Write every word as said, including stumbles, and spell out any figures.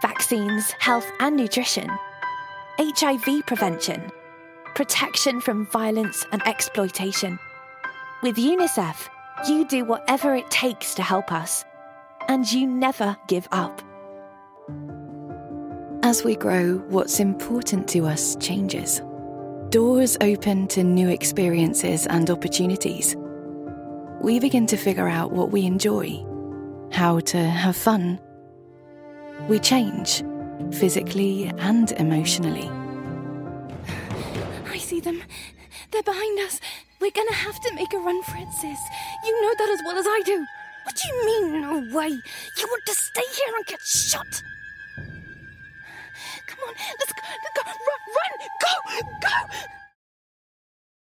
vaccines, health and nutrition, H I V prevention, protection from violence and exploitation. With UNICEF, you do whatever it takes to help us, and you never give up. As we grow, what's important to us changes. Doors open to new experiences and opportunities. We begin to figure out what we enjoy, how to have fun. We change, physically and emotionally. I see them. They're behind us. We're gonna have to make a run for it, sis. You know that as well as I do. What do you mean, no way? You want to stay here and get shot? Come on, let's go. Let's go. Run, run, go, go!